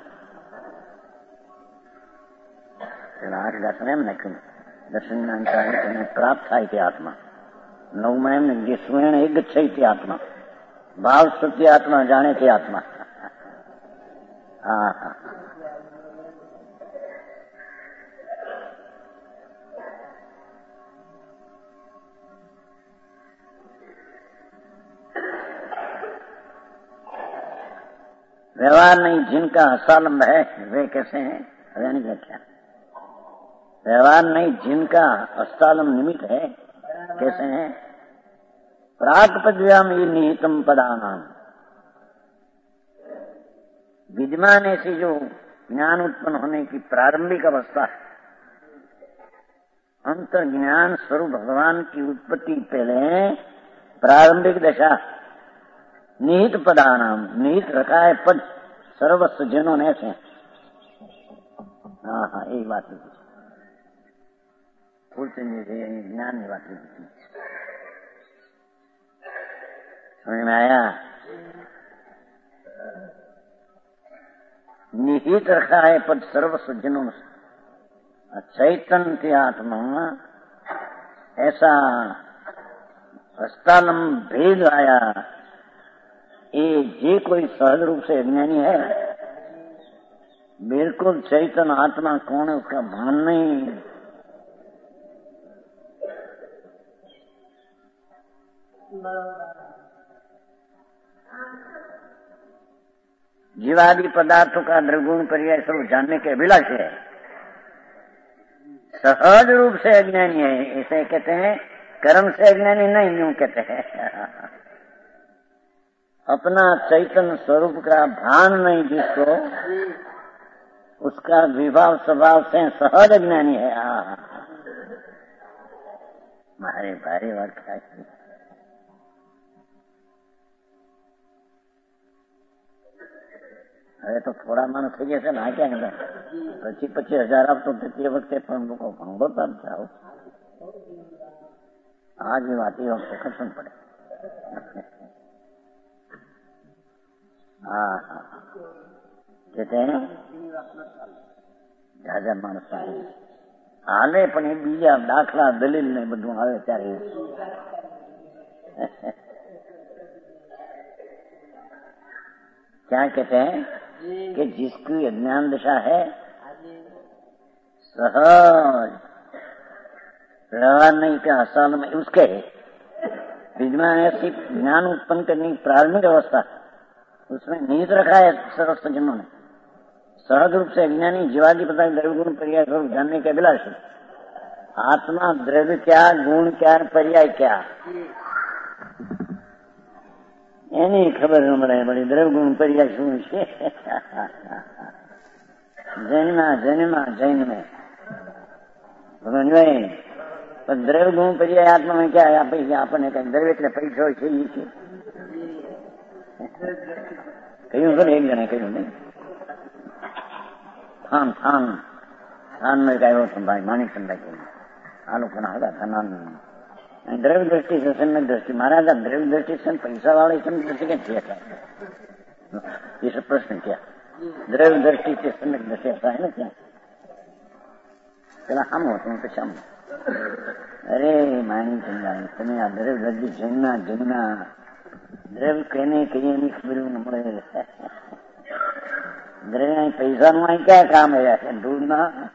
आठ गता में नखी दर्शन ज्ञान प्राप्त था इति आत्मा नौ में ये स्वयं एक गच्छा इति आत्मा भाव सत्य आत्मा जाने थे आत्मा। हाँ हाँ, व्यवहार नहीं जिनका हस्तालंब है वे कैसे हैं, यानी क्या व्यवहार नहीं जिनका हस्तालंब निमित्त है कैसे हैं। प्राक पदव्याम ये निहितम पदानाम, विद्यमान ऐसी जो ज्ञान उत्पन्न होने की प्रारंभिक अवस्था है, अंतर ज्ञान स्वरूप भगवान की उत्पत्ति पहले प्रारंभिक दशा निहित पदानाम, निहित रखा है पद सर्वस्व जिन्होंने से। हाँ हाँ, यही बात है ज्ञान की बात है, समझ में आया। निहित रखा है पद सर्वस्व जिन्होंने से, चैतन्य आत्मा ऐसा हस्तालंब भेद आया। ये जे कोई सहज रूप से अज्ञानी है, बिल्कुल चैतन्य आत्मा कौन है उसका भान नहीं। जीवादि पदार्थों का द्रगुण पर्याय सब जानने के अभिलाष है, सहज रूप से अज्ञानी है। इसे कहते हैं कर्म से अज्ञानी नहीं, यूं कहते हैं अपना चैतन्य स्वरूप का भान नहीं जिसको, उसका विभाव स्वभाव से सहज ज्ञानी है। हाँ, मारे भारी बात है। अरे तो थोड़ा मानो થઈ જશે ને, क्या है पच्चीस पच्चीस हजार आप तो તે વખતે પણ લોકો ભંગોતા જાઓ, आज भी बात ही खत्म पड़े। हाँ हाँ, कहते हैं જાજા માણસ હાલે પણ એ બીજા દાખલા દલીલ ને બધું આવે ત્યારે क्या कहते हैं कि जिसकी अज्ञान दशा है सहज व्यवहार नहीं का साल में उसके विद्यमान ऐसी ज्ञान उत्पन्न करने की प्रारंभिक अवस्था उसमें निहित रखा है सर्वस्व जिन्होंने सहज रूप से अज्ञानी जीवादि पदार्थ द्रव्य गुण पर्याय स्वरूप जानने के अभिलाषी। आत्मा द्रव्य क्या, गुण क्या, पर्याय क्या, એની ખબર ન મળે બધી દ્રવગુણ પર્યાય શું છે. જૈનમાં જૈનમાં જૈનમે ભગવાનભાઈ પણ દ્રવગુણ પર્યાય આત્મામાં ક્યાં આપે આપણને કઈ દ્રવ એટલે પૈસા હોય છે એ છે કહ્યું ખરું એક જણે કહ્યું નહીં થાન થાન થાન નો એક આવ્યો હતો ભાઈ માણિકચંદભાઈ કહ્યું આ લોકોના હતા થાન દ્રવ્ય દ્રષ્ટિ છે સમ્યક દ્રષ્ટિ महाराज द्रव्य दृष्टि से पैसा वाले सम्यक दृष्टि कैसे है ये सब प्रश्न क्या द्रव्य दृष्टि से सम्यक दृष्टि ऐसा है ना क्या चला हम होते हैं तो शाम अरे मानी चंदा तुम्हें आ द्रव्य दृष्टि जन्ना जन्ना द्रव्य कहने कहीं नहीं खबर न મળે द्रव्य पैसा નું અહીં क्या काम है ढूंढना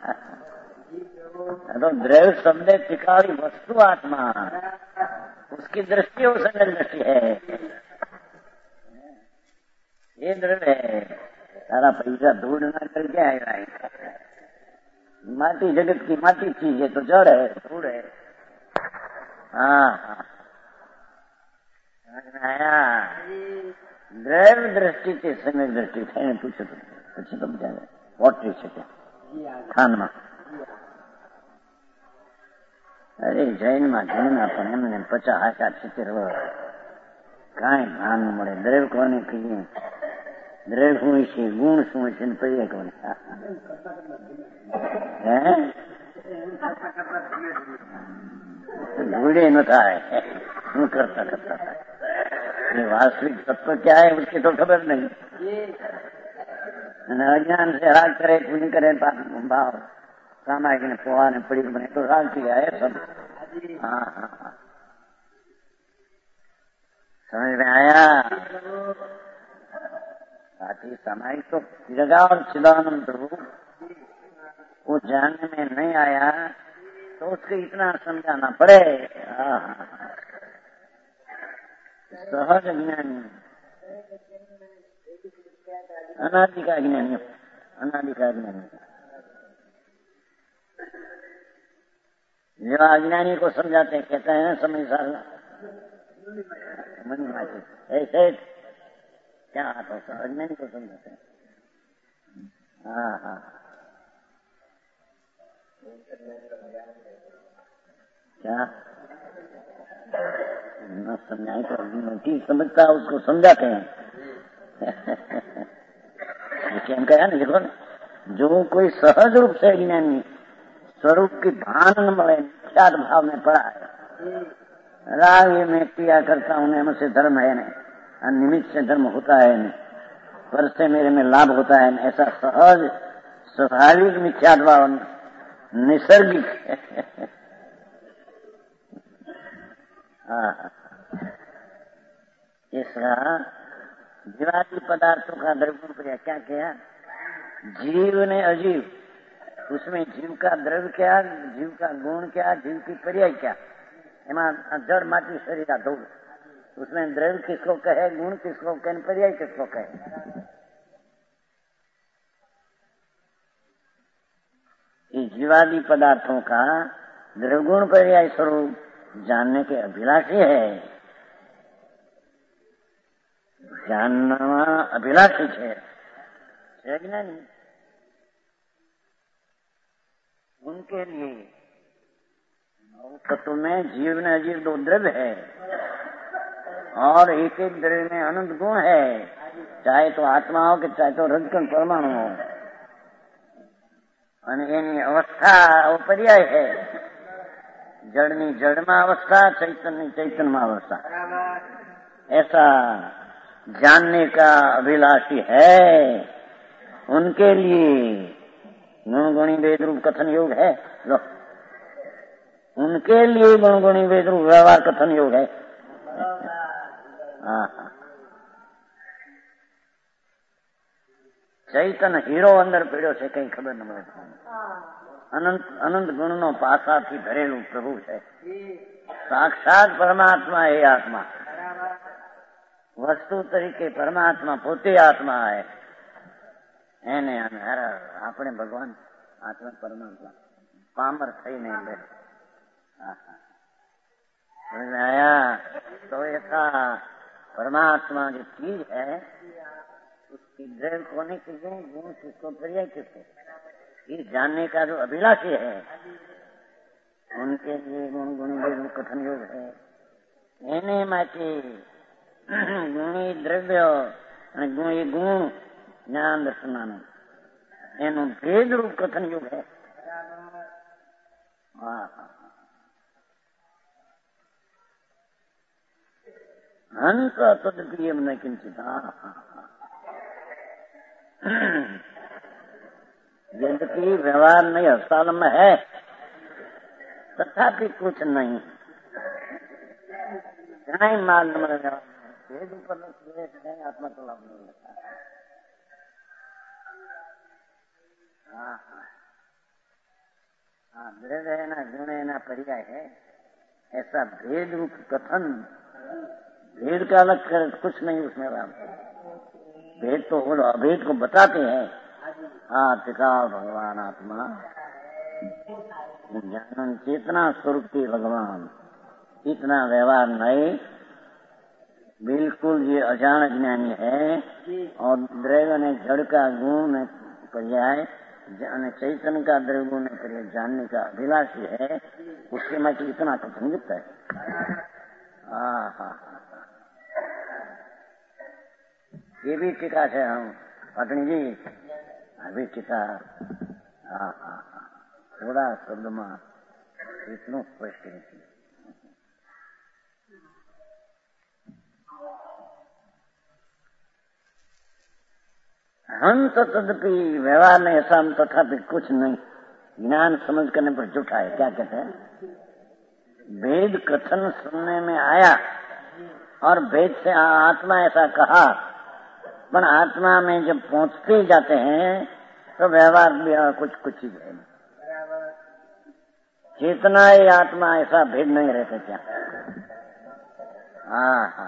तो द्रव्य शब्द टिकावी वस्तु आत्मा उसकी दृष्टि वो संगत दृष्टि है ये द्रव्य है सारा पैसा ढूंढना करके आएगा माटी जगत की माटी चीज है तो जड़ है धूड़ है हाँ हाँ समझ में आया द्रव्य दृष्टि से सम्यक दृष्टि थे पूछो तो पूछो तो बता वॉट है क्या खान में अरे जैन में जैन अपन एमने पचास हजार सित्तेर कई भान મળે દ્રવ્ય કોને કહીએ દ્રવ્ય શું છે ગુણ શું છે ને પર્યાય કોને હે ભૂલે ન થાય શું કરતા કરતા થાય ये वास्तविक तत्व क्या है उसकी तो खबर नहीं अज्ञान से राग करे पुण्य करे भाव सामाजिक ने पोहा ने पड़ी बने तो राग किया है सब हाँ हाँ हाँ समझ में आया साथी सामाजिक तो जगह और चिदानंद रूप वो जानने में नहीं आया तो उसको इतना समझाना पड़े हाँ हाँ सहज ज्ञानी अनादि का ज्ञानी अनादि का ज्ञानी जो अज्ञानी को समझाते कहते हैं समय साल मन ऐसे क्या आता है अज्ञानी को समझाते हैं हाँ हाँ क्या न समझाए तो ठीक समझता उसको समझाते हैं हम कहा ना देखो जो कोई सहज रूप से ज्ञानी स्वरूप की भान न મળે ख्यात भाव में पड़ा है राग में किया करता हूँ मुझसे धर्म है नहीं निमित्त से धर्म होता है नहीं पर से मेरे में लाभ होता है ऐसा सहज स्वाभाविक मिथ्यात्व भाव निसर्गिक इसका जीवादी पदार्थों का द्रव्य पर क्या किया जीव ने अजीव उसमें जीव का द्रव्य क्या जीव का गुण क्या जीव की पर्याय क्या एमा जड़ माटी शरीर धूल उसमें द्रव्य किसको कहे गुण किसको कहे पर्याय किसको कहे इस जीवादी पदार्थों का द्रव्य गुण पर्याय स्वरूप जानने के अभिलाषी है जानना अभिलाषी है नहीं उनके लिए तत्व में जीव ने अजीव दो द्रव्य है और एक एक द्रव्य में अनंत गुण है चाहे तो आत्मा हो कि चाहे तो रजकण परमाणु हो एनी अवस्था वो पर्याय है जड़नी जड़ में अवस्था चैतन्य चैतन्य में अवस्था ऐसा जानने का अभिलाषी है उनके लिए गुण गुणी वेद रूप कथन योग है लो उनके लिए गुण गुणी वेद रूप व्यवहार कथन योग है हाँ चैतन्य हीरो अंदर पीड़ो से कई खबर न મળે अनंत अनंत गुण नो पासा थी भरेलू प्रभु है साक्षात परमात्मा है आत्मा वस्तु तरीके परमात्मा पोते आत्मा है એને આપણે ભગવાન આત્મા પરમાત્મા પામર થઈને समझ में आया तो ऐसा परमात्मा जो चीज है उसकी द्रव्य होने के लिए गुण किसको पर्याय किसको ये जानने का जो अभिलाषी है उनके लिए गुण गुण कथन योग है। એને માટે ગુણી દ્રવ્ય અને ગુણી ગુણ જ્ઞાન દર્શનાનું એનું ભેદ રૂપ કથન યુગ है। हंस तदप्रियम न किंचित यद्यपि व्यवहार नहीं हस्ताल में है तथापि कुछ नहीं नहीं मार्ग में भेद ऊपर नहीं आत्मा को लाभ नहीं लेता। हाँ हाँ द्रव्य है ना गुण है ना पर्याय है ऐसा भेद रूप कथन भेद का अलग कर कुछ नहीं उसमें राम भेद तो अभेद को बताते हैं। हाँ त्रिकाल भगवान आत्मा ज्ञान चेतना स्वरूप के भगवान इतना व्यवहार नहीं बिल्कुल ये अजान ज्ञानी है और द्रव्य ने जड़ का गुण में पर्याय चैतन्य का द्रव्य गुण में पर्याय जानने का अभिलाषी है उसके में इतना कथन युक्त है। हाँ हाँ ये भी टीका है हम पत्नी जी अभी टीका हाँ हाँ थोड़ा शब्द में इतना स्पष्ट नहीं। हम तो तदपि व्यवहार में ऐसा हम तथापि कुछ नहीं ज्ञान समझ करने पर झूठा है। क्या कहते हैं वेद कथन सुनने में आया और वेद से आत्मा ऐसा कहा पर आत्मा में जब पहुंचते जाते हैं तो व्यवहार भी कुछ कुछ ही है। चेतना ही आत्मा ऐसा भेद नहीं रहता क्या। हाँ हाँ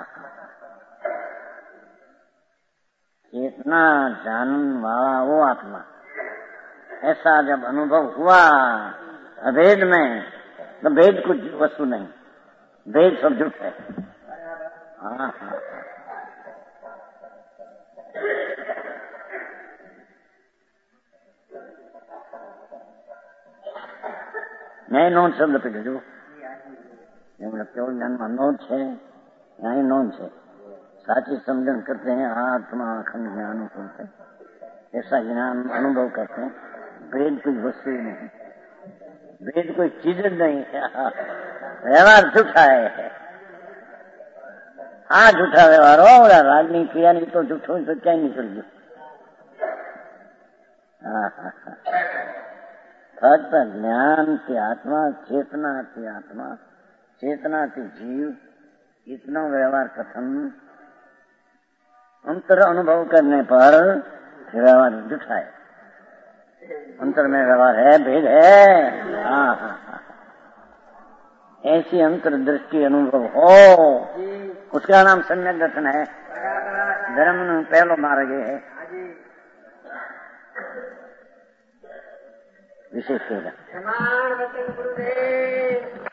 चेतना जानन वाला वो आत्मा ऐसा जब अनुभव हुआ अभेद में तो भेद कुछ वस्तु नहीं भेद सब झूठ है। हाँ हाँ नहीं नोंध शब्द पे जो केवल ज्ञान नोंध है यहाँ नोंध है साची समझन करते हैं आत्मा अखंड ज्ञान सुनते ऐसा ज्ञान अनुभव करते हैं। वेद कोई वस्तु नहीं वेद कोई चीज नहीं व्यवहार झूठा है। हाँ झूठा व्यवहार हो रागनी क्रिया नहीं तो झूठो तो क्या निकल गया। फक्त ज्ञान की आत्मा चेतना की आत्मा चेतना की जीव इतना व्यवहार कथन अंतर अनुभव करने पर व्यवहार झूठा है। अंतर में व्यवहार है भेद है। हाँ हाँ हाँ ऐसी अंतर दृष्टि अनुभव हो उसका नाम सम्यक दर्शन है। धर्म नु पहलो मार्ग है विशेष